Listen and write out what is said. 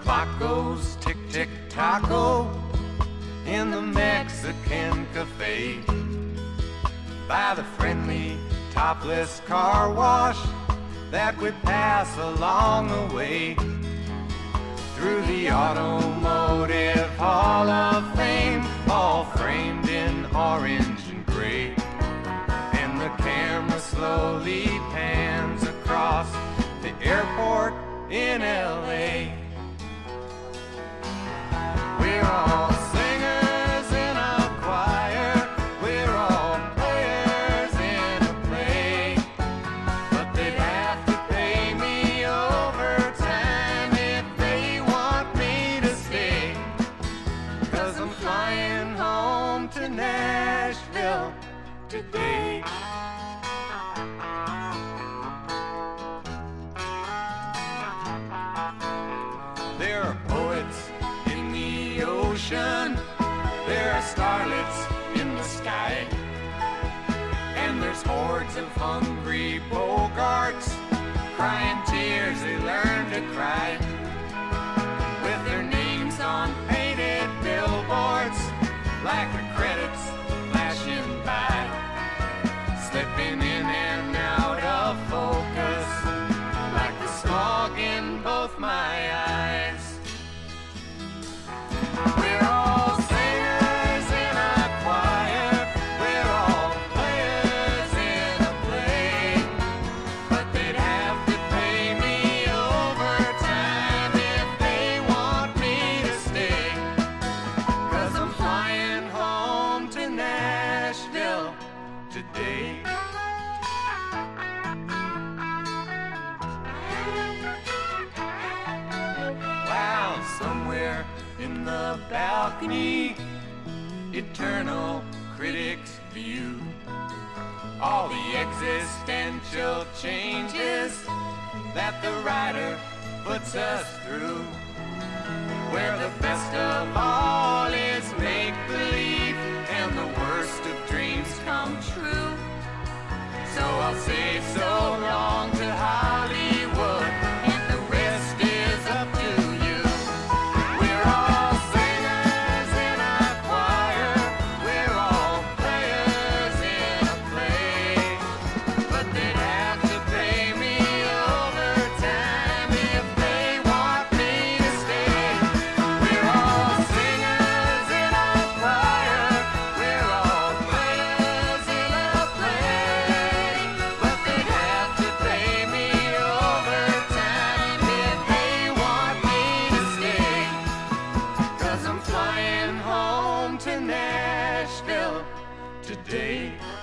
clock goes tick-tick-taco in the Mexican cafe, by the friendly topless car wash that would pass along the way, through the Automotive Hall of Fame, all framed in orange and gray. And the camera slowly pans across the airport in LA. We're all singers in a choir, we're all players in a play, but they'd have to pay me overtime if they want me to stay, 'cause I'm flying home to Nashville today. There are poets in the ocean, there are starlets in the sky, and there's hordes of hungry bogarts crying tears they learn to cry, with their names on painted billboards like the credits flashing by, slipping in and out of focus like the smog in both my eyes. We're all singers in a choir, we're all players in a play, but they'd have to pay me overtime if they want me to stay, 'cause I'm flying home to Nashville today. Wow, somewhere in the balcony, eternal critics view all the existential changes that the writer puts us through, where the best of all is make-believe and the worst of dreams come true. So I'll say so long to Hollywood, and the rest is up to you. We're all singers in a choir, we're all players in a play, but they'd have to pay me overtime if they want me to stay. We're all singers in a choir, we're all players in a play, but they'd have to pay me overtime if they want me to stay, 'cause I'm flying home to Nashville today.